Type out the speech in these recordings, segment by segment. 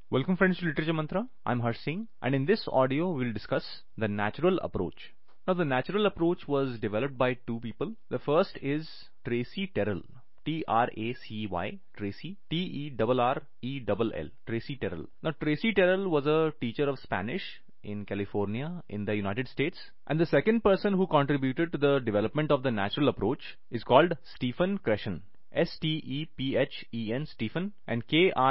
Welcome friends to Literature Mantra. I'm Harsh Singh, and in this audio we'll discuss the natural approach. Now the natural approach was developed by two people. The first is Tracy Terrell. Tracy, Tracy, Terrell, Tracy Terrell. Now Tracy Terrell was a teacher of Spanish in California in the United States. And the second person who contributed to the development of the natural approach is called Stephen Krashen. Stephen, Stephen, and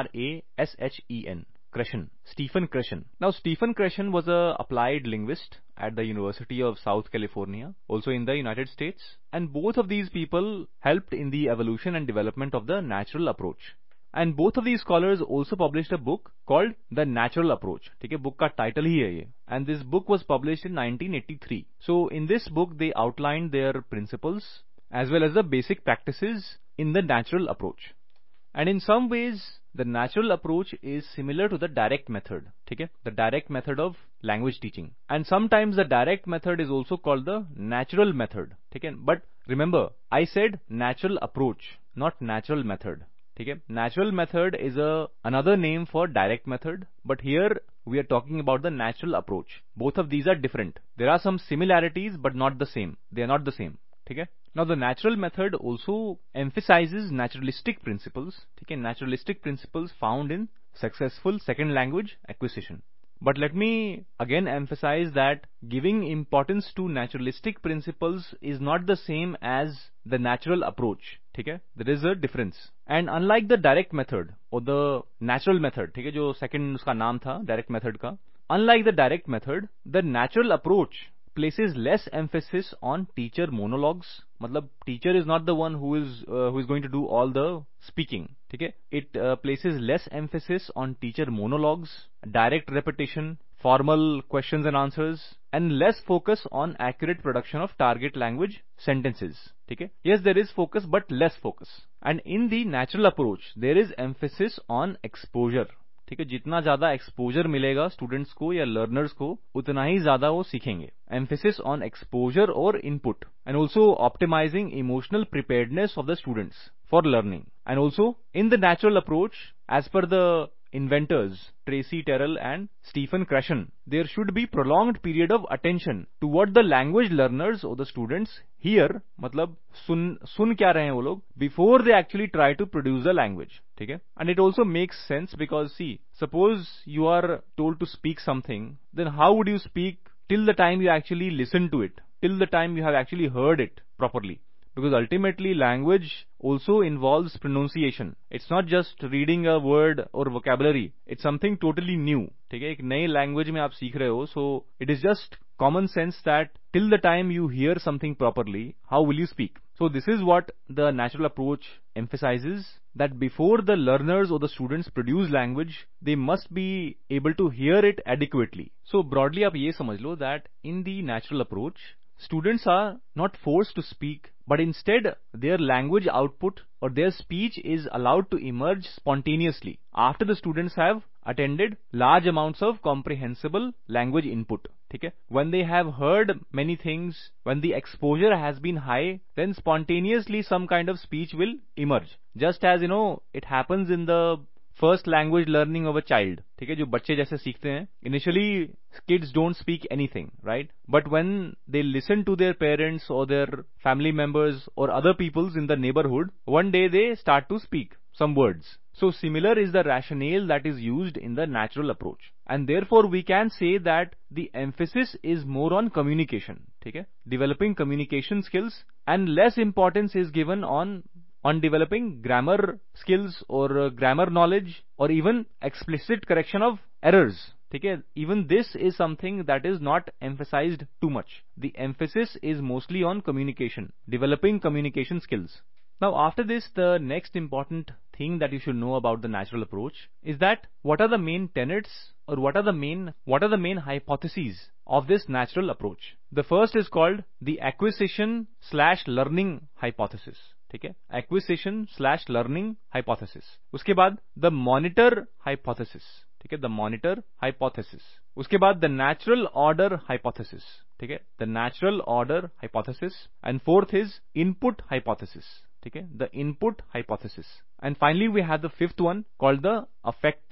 Krashen. Stephen Krashen. Now, Stephen Krashen was a applied linguist at the University of South California, also in the United States. And both of these people helped in the evolution and development of the natural approach. And both of these scholars also published a book called The Natural Approach. ठीक है, book का title ही है ये. And this book was published in 1983. So in this book they outlined their principles as well as the basic practices in the natural approach. And in some ways, the natural approach is similar to the direct method, ठीक है? The direct method of language teaching. And sometimes the direct method is also called the natural method, ठीक है? But remember, I said natural approach, not natural method, ठीक है? Natural method is another name for direct method, but here we are talking about the natural approach. Both of these are different. There are some similarities, but not the same. They are not the same, ठीक है? Now the natural method also emphasizes naturalistic principles, okay, naturalistic principles found in successful second language acquisition. But let me again emphasize that giving importance to naturalistic principles is not the same as the natural approach, okay? There is a difference. And unlike the direct method or the natural method, okay, जो second उसका नाम था direct method का, unlike the direct method, the natural approach places less emphasis on teacher monologues. मतलब teacher is not the one who is going to do all the speaking. ठीक है? It places less emphasis on teacher monologues, direct repetition, formal questions and answers, and less focus on accurate production of target language sentences. ठीक है? Yes, there is focus, but less focus. And in the natural approach, there is emphasis on exposure. ठीक है, जितना ज्यादा exposure मिलेगा students को या learners को उतना ही ज्यादा वो सीखेंगे. एम्फेसिस ऑन एक्सपोजर और input and also optimising emotional preparedness of the students for learning. And also in the natural approach as per the inventors Tracy Terrell and Stephen Krashen, there should be prolonged period of attention to what the language learners or the students hear, मतलब सुन क्या रहे हैं वो लोग, before they actually try to produce the language. ठीक है? And it also makes sense because see, suppose you are told to speak something, then how would you speak till the time you actually listen to it, till the time you have actually heard it properly? Because ultimately language also involves pronunciation. It's not just reading a word or vocabulary. It's something totally new. ठीक है? एक नई language में आप सीख रहे हो, so it is just common sense that till the time you hear something properly, how will you speak? So this is what the natural approach emphasizes, that before the learners or the students produce language, they must be able to hear it adequately. So broadly आप ये समझ लो that in the natural approach, students are not forced to speak, but instead their language output or their speech is allowed to emerge spontaneously after the students have attended large amounts of comprehensible language input. ठीक है? When they have heard many things, when the exposure has been high, then spontaneously some kind of speech will emerge. Just as it happens in the first language learning of a child. ठीक है? जो बच्चे जैसे सीखते हैं, initially kids don't speak anything, right? But when they listen to their parents or their family members or other peoples in the neighborhood, one day they start to speak some words. So similar is the rationale that is used in the natural approach. And therefore we can say that the emphasis is more on communication. ठीक है? Developing communication skills, and less importance is given on developing grammar skills or grammar knowledge or even explicit correction of errors. ठीक है? Even this is something that is not emphasized too much. The emphasis is mostly on communication, developing communication skills. Now after this, the next important thing that you should know about the natural approach is that what are the main tenets or what are the main hypotheses of this natural approach. The first is called the acquisition/learning hypothesis. ठीक है? Acquisition/learning hypothesis. उसके बाद the monitor hypothesis. ठीक है? The monitor hypothesis. उसके बाद the natural order hypothesis. ठीक है? The natural order hypothesis. And fourth is input hypothesis. ठीक है? The input hypothesis. And finally we have the fifth one called the affective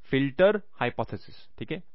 filter hypothesis, ठीक है,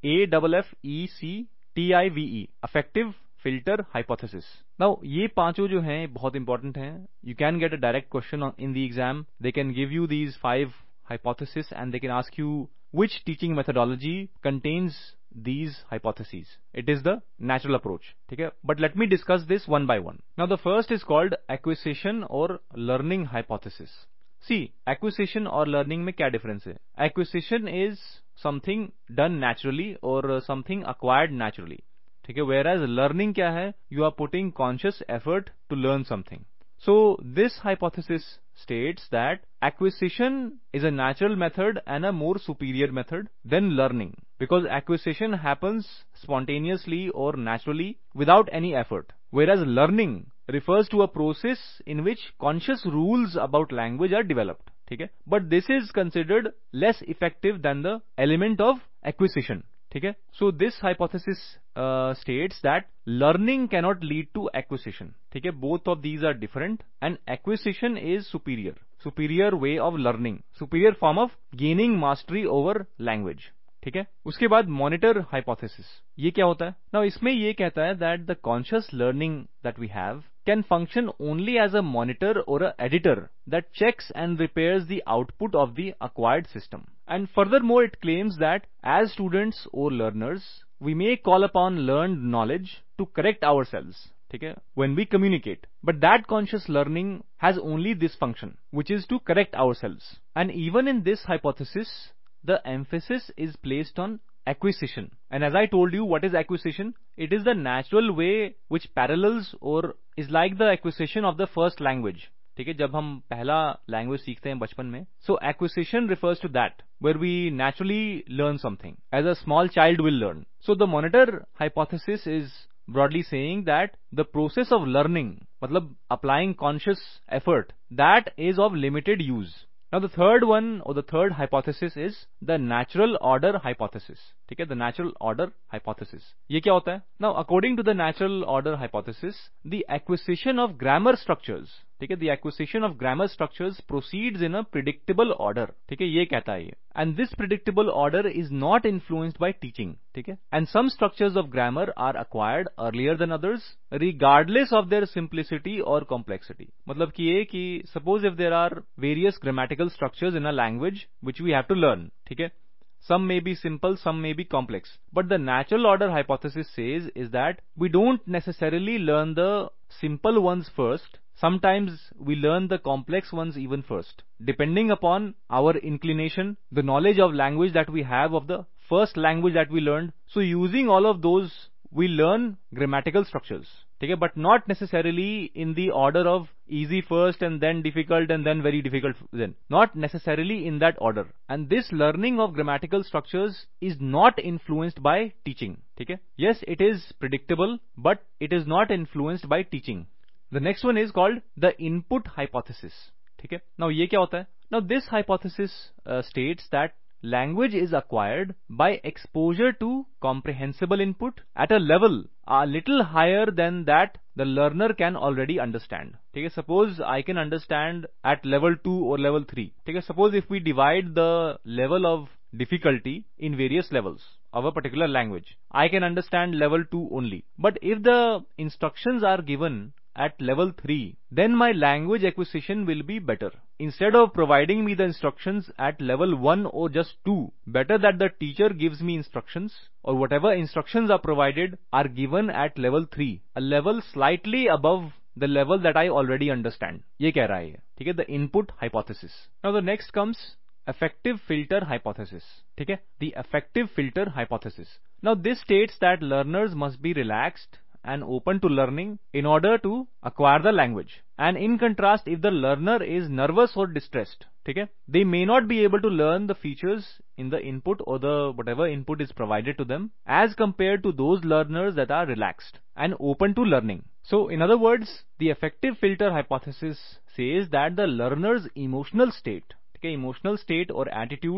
AFFECTIVE, affective filter hypothesis. Now ये पांचों जो हैं बहुत इंपॉर्टेंट हैं। You can get a direct question in the exam. They can give you these 5 hypothesis and they can ask you which teaching methodology contains these hypotheses. It is the natural approach, ठीक है, but let me discuss this one by one. Now the first is called acquisition or learning hypothesis. See, acquisition और learning में क्या difference है? Acquisition is something done naturally or something acquired naturally, ठीक है, whereas learning क्या है? You are putting conscious effort to learn something. So this hypothesis states that acquisition is a natural method and a more superior method than learning, because acquisition happens spontaneously or naturally without any effort, whereas learning refers to a process in which conscious rules about language are developed, ठीक है, but this is considered less effective than the element of acquisition, ठीक है. So this hypothesis states that learning cannot lead to acquisition, ठीक है, both of these are different and acquisition is superior way of learning, superior form of gaining mastery over language, ठीक है. उसके बाद monitor hypothesis, ये क्या होता है? नाउ इसमें ये कहता है that the conscious learning that we have can function only as a monitor or a editor that checks and repairs the output of the acquired system. And furthermore, it claims that as students or learners, we may call upon learned knowledge to correct ourselves, ठीक है, when we communicate. But that conscious learning has only this function, which is to correct ourselves. And even in this hypothesis, the emphasis is placed on acquisition. And as I told you, what is acquisition? It is the natural way which parallels or is like the acquisition of the first language. ठीक है, जब हम पहला language सीखते हैं बचपन में, so acquisition refers to that, where we naturally learn something, as a small child will learn. So the monitor hypothesis is broadly saying that the process of learning, मतलब applying conscious effort, that is of limited use. Now the third one or the third hypothesis is the natural order hypothesis, ठीक है, the natural order hypothesis. ये क्या होता है? Now according to the natural order hypothesis, the acquisition of grammar structures, ठीक है, the acquisition of grammar structures proceeds in a predictable order, ठीक है, ये कहता है ये. And this predictable order is not influenced by teaching, ठीक है, and some structures of grammar are acquired earlier than others, regardless of their simplicity or complexity. मतलब कि ये कि suppose if there are various grammatical structures in a language which we have to learn, ठीक है, some may be simple, some may be complex, but the natural order hypothesis says is that we don't necessarily learn the simple ones first. Sometimes we learn the complex ones even first, depending upon our inclination, the knowledge of language that we have of the first language that we learned. So using all of those, we learn grammatical structures, ठीक है, but not necessarily in the order of easy first and then difficult and then very difficult then. Not necessarily in that order. And this learning of grammatical structures is not influenced by teaching, ठीक है. Yes, it is predictable, but it is not influenced by teaching. The next one is called the input hypothesis, ठीक है. Now ये क्या होता है? Now this hypothesis states that language is acquired by exposure to comprehensible input at a level a little higher than that the learner can already understand, ठीक है. Suppose I can understand at level 2 or level 3, ठीक है. Suppose if we divide the level of difficulty in various levels of a particular language, I can understand level 2 only. But if the instructions are given at level 3, then my language acquisition will be better. Instead of providing me the instructions at level 1 or just 2, better that the teacher gives me instructions, or whatever instructions are provided are given at level 3, a level slightly above the level that I already understand. ये कह रहा है, ठीक है, the input hypothesis. Now the next comes effective filter hypothesis, ठीक है, the effective filter hypothesis. Now this states that learners must be relaxed and open to learning in order to acquire the language. And in contrast, if the learner is nervous or distressed, ठीक है, they may not be able to learn the features in the input or the whatever input is provided to them as compared to those learners that are relaxed and open to learning. So in other words, the effective filter hypothesis says that the learner's emotional state, emotional state or attitudes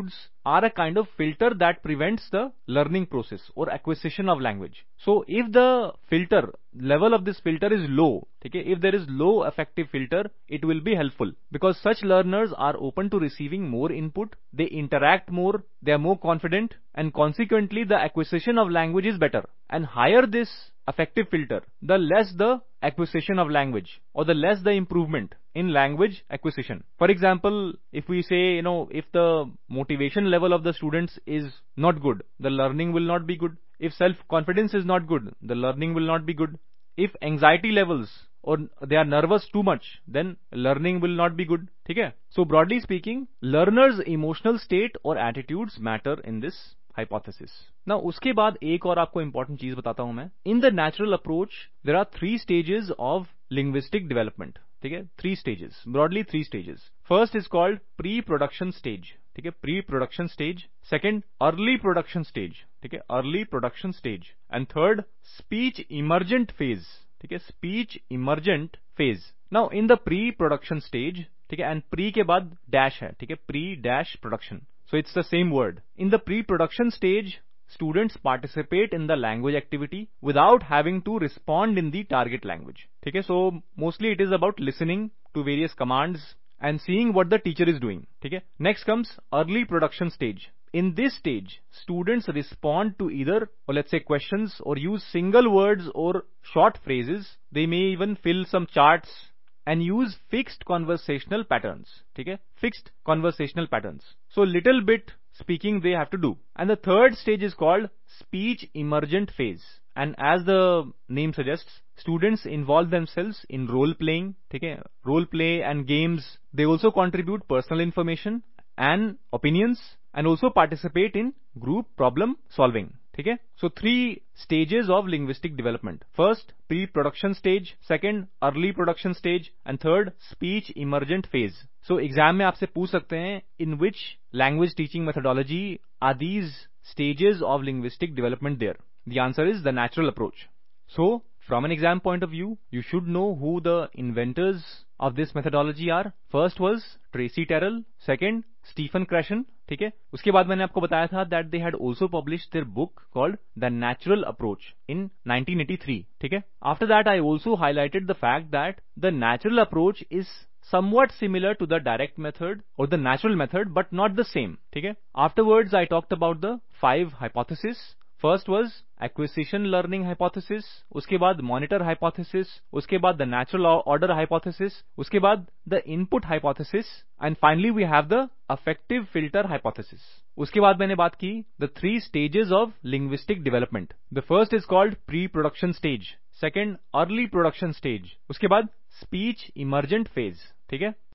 are a kind of filter that prevents the learning process or acquisition of language. So if the filter level of this filter is low, ठीक है, if there is low affective filter, it will be helpful because such learners are open to receiving more input, they interact more, they are more confident, and consequently the acquisition of language is better. And higher this affective filter, the less the acquisition of language or the less the improvement in language acquisition. For example, if we say, if the motivation level of the students is not good, the learning will not be good. If self-confidence is not good, the learning will not be good. If anxiety levels or they are nervous too much, then learning will not be good. ठीक है? So broadly speaking, learners' emotional state or attitudes matter in this hypothesis. Now उसके बाद एक और आपको important चीज बताता हूं मैं. In the natural approach, there are 3 stages of linguistic development. ठीक है? 3 stages. Broadly 3 stages. First is called pre-production stage. ठीक है? Pre-production stage. Second, early production stage. ठीक है? Early production stage. And third, speech emergent phase. ठीक है? Speech emergent phase. Now in the pre-production stage, ठीक है? And pre के बाद dash है. ठीक है? Pre-production. So it's the same word. In the pre-production stage, students participate in the language activity without having to respond in the target language. ठीक है? So mostly it is about listening to various commands and seeing what the teacher is doing. ठीक है? Next comes early production stage. In this stage, students respond to either, or let's say questions, or use single words or short phrases. They may even fill some charts and use fixed conversational patterns. ठीक है? Fixed conversational patterns. So little bit speaking they have to do. And the third stage is called speech emergent phase. And as the name suggests, students involve themselves in role playing. ठीक है? Role play and games. They also contribute personal information and opinions and also participate in group problem solving. ठीक है? So 3 stages of linguistic development. First, pre-production stage. Second, early production stage. And third, speech emergent phase. So exam में आपसे पूछ सकते हैं, in which language teaching methodology are these stages of linguistic development there? The answer is the natural approach. So from an exam point of view, you should know who the inventors of this methodology are. First was Tracy Terrell. Second, Stephen Krashen. ठीक है? उसके बाद मैंने आपको बताया था that they had also published their book called The Natural Approach in 1983. ठीक है? After that, I also highlighted the fact that the natural approach is somewhat similar to the direct method or the natural method, but not the same. ठीक है? Afterwards, I talked about the 5 hypotheses. First was acquisition learning hypothesis, उसके बाद monitor hypothesis, उसके बाद the natural order hypothesis, उसके बाद the input hypothesis, and finally we have the affective filter hypothesis. उसके बाद मैंने बात की the 3 stages of linguistic development. The first is called pre-production stage, second early production stage, उसके बाद speech emergent phase. ठीक है?